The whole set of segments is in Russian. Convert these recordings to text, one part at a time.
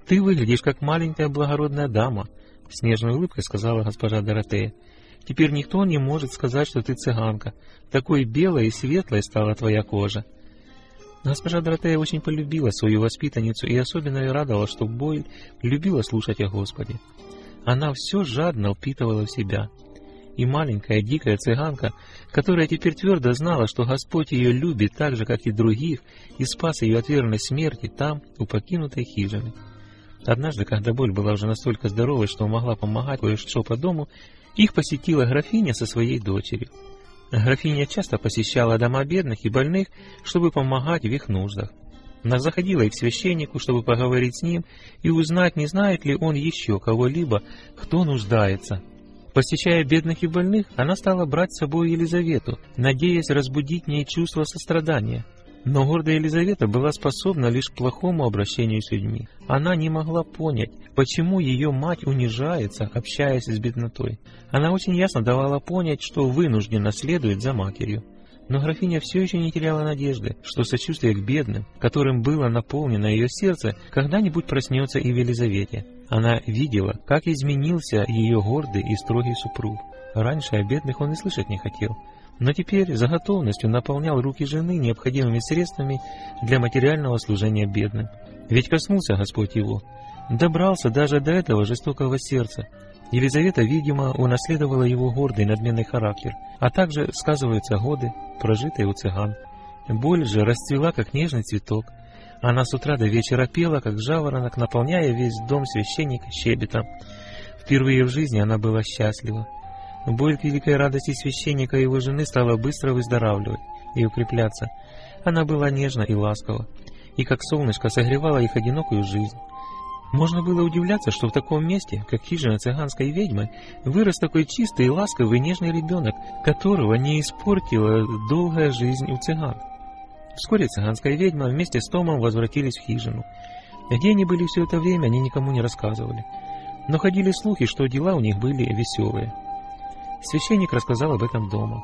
«Ты выглядишь как маленькая благородная дама», — с нежной улыбкой сказала госпожа Доротея. «Теперь никто не может сказать, что ты цыганка. Такой белой и светлой стала твоя кожа». Госпожа Доротея очень полюбила свою воспитанницу и особенно и радовала, что Бойль любила слушать о Господе. Она все жадно впитывала в себя. И маленькая дикая цыганка, которая теперь твердо знала, что Господь ее любит так же, как и других, и спас ее от верной смерти там, у покинутой хижины. Однажды, когда Бойль была уже настолько здоровой, что могла помогать кое-что по дому, их посетила графиня со своей дочерью. Графиня часто посещала дома бедных и больных, чтобы помогать в их нуждах. Она заходила и к священнику, чтобы поговорить с ним и узнать, не знает ли он еще кого-либо, кто нуждается. Посещая бедных и больных, она стала брать с собой Елизавету, надеясь разбудить в ней чувство сострадания. Но гордая Елизавета была способна лишь к плохому обращению с людьми. Она не могла понять, почему ее мать унижается, общаясь с беднотой. Она очень ясно давала понять, что вынуждена следовать за матерью. Но графиня все еще не теряла надежды, что сочувствие к бедным, которым было наполнено ее сердце, когда-нибудь проснется и в Елизавете. Она видела, как изменился ее гордый и строгий супруг. Раньше о бедных он и слышать не хотел. Но теперь за готовностью наполнял руки жены необходимыми средствами для материального служения бедным. Ведь коснулся Господь его. Добрался даже до этого жестокого сердца. Елизавета, видимо, унаследовала его гордый надменный характер, а также сказываются годы, прожитые у цыган. Боль же расцвела, как нежный цветок. Она с утра до вечера пела, как жаворонок, наполняя весь дом священника щебетом. Впервые в жизни она была счастлива. Боль к великой радости священника и его жены стала быстро выздоравливать и укрепляться. Она была нежна и ласкова, и как солнышко согревала их одинокую жизнь. Можно было удивляться, что в таком месте, как хижина цыганской ведьмы, вырос такой чистый и ласковый нежный ребенок, которого не испортила долгая жизнь у цыган. Вскоре цыганская ведьма вместе с Томом возвратились в хижину. Где они были все это время, они никому не рассказывали. Но ходили слухи, что дела у них были веселые. Священник рассказал об этом дома.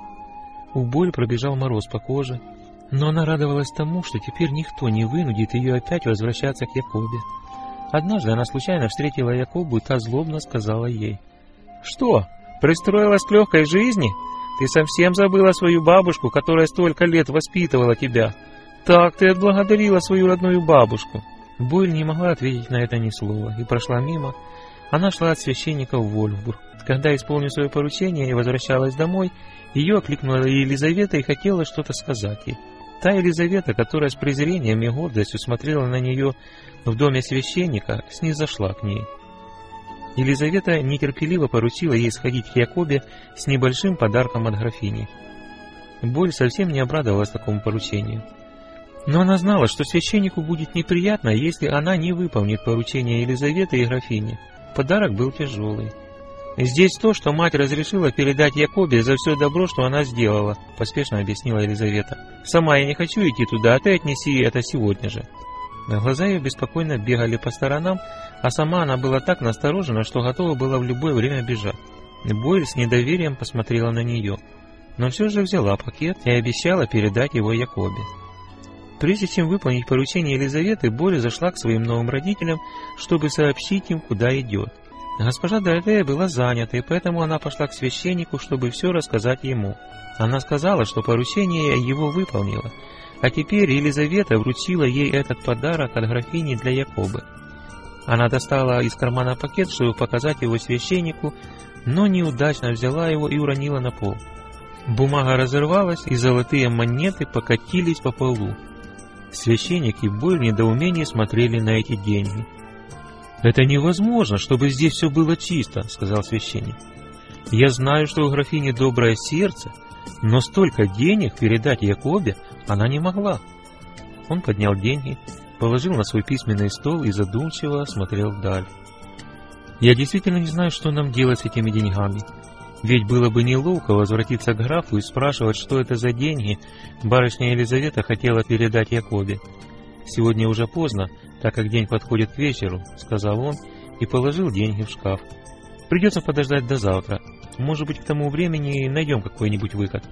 У Боль пробежал мороз по коже, но она радовалась тому, что теперь никто не вынудит ее опять возвращаться к Якобе. Однажды она случайно встретила Якобу, и та злобно сказала ей: «Что, пристроилась к легкой жизни? Ты совсем забыла свою бабушку, которая столько лет воспитывала тебя. Так ты отблагодарила свою родную бабушку». Бойль не могла ответить на это ни слова и прошла мимо. Она шла от священника в Вольфбург. Когда, исполнив свое поручение и возвращалась домой, ее окликнула Елизавета и хотела что-то сказать ей. Та Елизавета, которая с презрением и гордостью смотрела на нее в доме священника, снизошла к ней. Елизавета нетерпеливо поручила ей сходить к Якобе с небольшим подарком от графини. Боль совсем не обрадовалась такому поручению. Но она знала, что священнику будет неприятно, если она не выполнит поручение Елизаветы и графини. Подарок был тяжелый. «Здесь то, что мать разрешила передать Якобе за все добро, что она сделала», — поспешно объяснила Елизавета. «Сама я не хочу идти туда, а ты отнеси это сегодня же». Глаза ее беспокойно бегали по сторонам, а сама она была так насторожена, что готова была в любое время бежать. Бойль с недоверием посмотрела на нее, но все же взяла пакет и обещала передать его Якобе. Прежде чем выполнить поручение Елизаветы, Бойль зашла к своим новым родителям, чтобы сообщить им, куда идет. Госпожа Доротея была занята, и поэтому она пошла к священнику, чтобы все рассказать ему. Она сказала, что поручение его выполнила, а теперь Елизавета вручила ей этот подарок от графини для Якобы. Она достала из кармана пакет, чтобы показать его священнику, но неудачно взяла его и уронила на пол. Бумага разорвалась, и золотые монеты покатились по полу. Священник и Бойль в недоумении смотрели на эти деньги. «Это невозможно, чтобы здесь все было чисто», — сказал священник. «Я знаю, что у графини доброе сердце, но столько денег передать Якобе она не могла». Он поднял деньги, положил на свой письменный стол и задумчиво смотрел вдаль. «Я действительно не знаю, что нам делать с этими деньгами. Ведь было бы неловко возвратиться к графу и спрашивать, что это за деньги барышня Елизавета хотела передать Якобе. Сегодня уже поздно, так как день подходит к вечеру», — сказал он и положил деньги в шкаф. «Придется подождать до завтра. Может быть, к тому времени найдем какой-нибудь выход».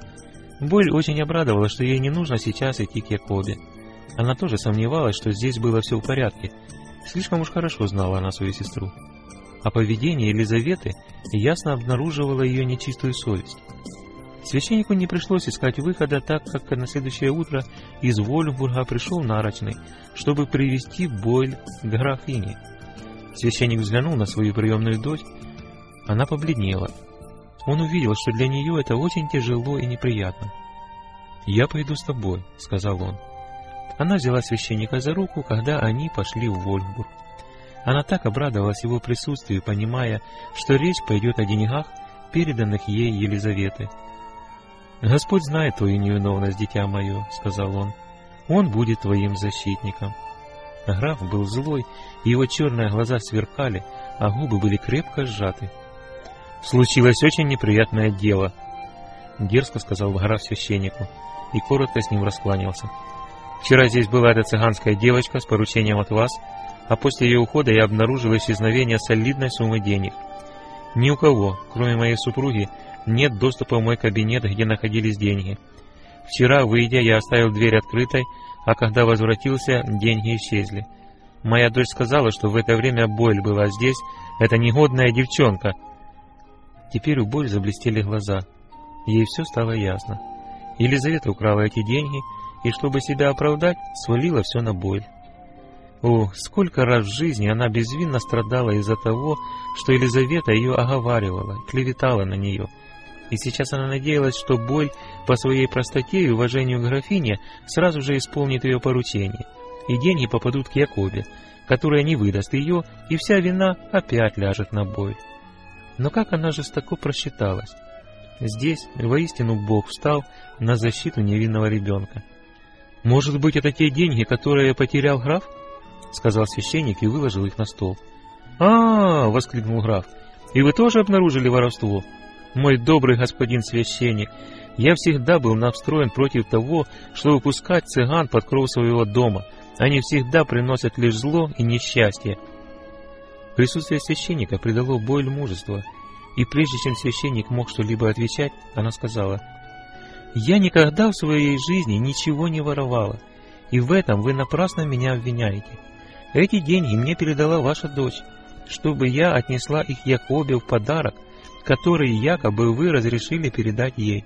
Бойль очень обрадовалась, что ей не нужно сейчас идти к Якобе. Она тоже сомневалась, что здесь было все в порядке. Слишком уж хорошо знала она свою сестру. А поведение Елизаветы ясно обнаруживало ее нечистую совесть. Священнику не пришлось искать выхода, так как на следующее утро из Вольфбурга пришел нарочный, чтобы привести Бойль к графине. Священник взглянул на свою приемную дочь. Она побледнела. Он увидел, что для нее это очень тяжело и неприятно. «Я пойду с тобой», — сказал он. Она взяла священника за руку, когда они пошли в Вольфбург. Она так обрадовалась его присутствию, понимая, что речь пойдет о деньгах, переданных ей Елизаветой. «Господь знает твою невиновность, дитя мое», — сказал он. «Он будет твоим защитником». Граф был злой, и его черные глаза сверкали, а губы были крепко сжаты. «Случилось очень неприятное дело», — дерзко сказал граф священнику, и коротко с ним раскланялся. «Вчера здесь была эта цыганская девочка с поручением от вас, а после ее ухода я обнаружил исчезновение солидной суммы денег. Ни у кого, кроме моей супруги, нет доступа в мой кабинет, где находились деньги. Вчера, выйдя, я оставил дверь открытой, а когда возвратился, деньги исчезли. Моя дочь сказала, что в это время Бойль была здесь, эта негодная девчонка». Теперь у Бойль заблестели глаза. Ей все стало ясно. Елизавета украла эти деньги, и, чтобы себя оправдать, свалила все на Бойль. О, сколько раз в жизни она безвинно страдала из-за того, что Елизавета ее оговаривала, клеветала на нее. И сейчас она надеялась, что Бойль по своей простоте и уважению к графине сразу же исполнит ее поручение, и деньги попадут к Якобе, которая не выдаст ее, и вся вина опять ляжет на Бойль. Но как она жестоко просчиталась. Здесь воистину Бог встал на защиту невинного ребенка. «Может быть, это те деньги, которые потерял граф?» — сказал священник и выложил их на стол. «А-а-а!» — воскликнул граф. «И вы тоже обнаружили воровство? Мой добрый господин священник, я всегда был настроен против того, чтобы пускать цыган под кров своего дома. Они всегда приносят лишь зло и несчастье». Присутствие священника придало Бойль мужество, и прежде чем священник мог что-либо отвечать, она сказала: «Я никогда в своей жизни ничего не воровала, и в этом вы напрасно меня обвиняете. Эти деньги мне передала ваша дочь, чтобы я отнесла их Якобе в подарок, который якобы вы разрешили передать ей.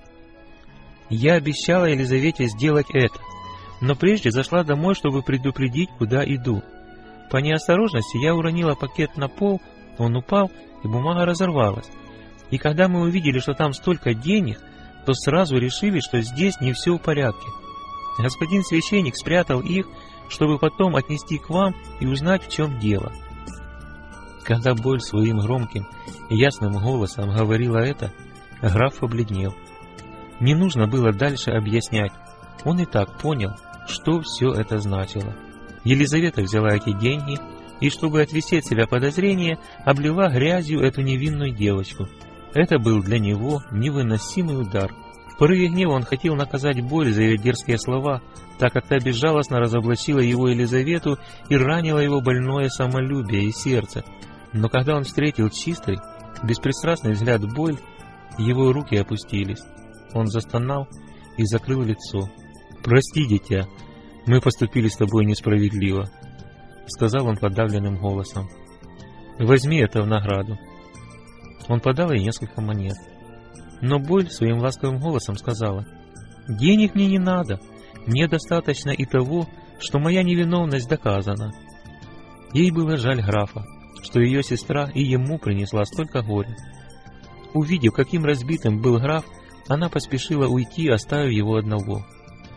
Я обещала Елизавете сделать это, но прежде зашла домой, чтобы предупредить, куда иду. По неосторожности я уронила пакет на пол, он упал, и бумага разорвалась. И когда мы увидели, что там столько денег, то сразу решили, что здесь не все в порядке. Господин священник спрятал их, чтобы потом отнести к вам и узнать, в чем дело». Когда Бойль своим громким и ясным голосом говорила это, граф побледнел. Не нужно было дальше объяснять, он и так понял, что все это значило. Елизавета взяла эти деньги и, чтобы отвести от себя подозрения, облила грязью эту невинную девочку. Это был для него невыносимый удар. В порыве гнева он хотел наказать Бойль за ее дерзкие слова, так как та безжалостно разоблачила его Елизавету и ранила его больное самолюбие и сердце. Но когда он встретил чистый, беспристрастный взгляд Бойль, его руки опустились. Он застонал и закрыл лицо. «Прости, дитя, мы поступили с тобой несправедливо», — сказал он подавленным голосом. «Возьми это в награду». Он подал ей несколько монет. Но Бойль своим ласковым голосом сказала: «Денег мне не надо, мне достаточно и того, что моя невиновность доказана». Ей было жаль графа, что ее сестра и ему принесла столько горя. Увидев, каким разбитым был граф, она поспешила уйти, оставив его одного.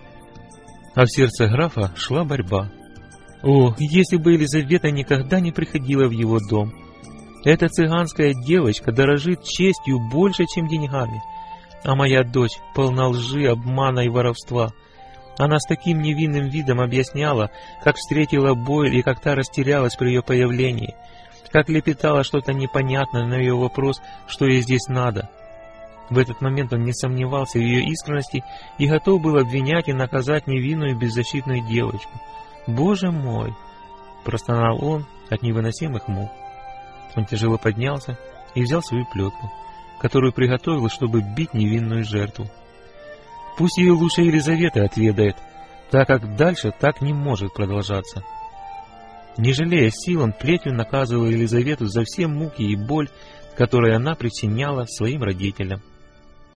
А в сердце графа шла борьба. О, если бы Елизавета никогда не приходила в его дом! Эта цыганская девочка дорожит честью больше, чем деньгами, а моя дочь полна лжи, обмана и воровства. Она с таким невинным видом объясняла, как встретила Бойль и как та растерялась при ее появлении, как лепетала что-то непонятное на ее вопрос, что ей здесь надо. В этот момент он не сомневался в ее искренности и готов был обвинять и наказать невинную беззащитную девочку. «Боже мой!» — простонал он от невыносимых мук. Он тяжело поднялся и взял свою плетку, которую приготовил, чтобы бить невинную жертву. Пусть ее лучше Елизавета отведает, так как дальше так не может продолжаться. Не жалея сил, он плетью наказывал Елизавету за все муки и боль, которые она причиняла своим родителям.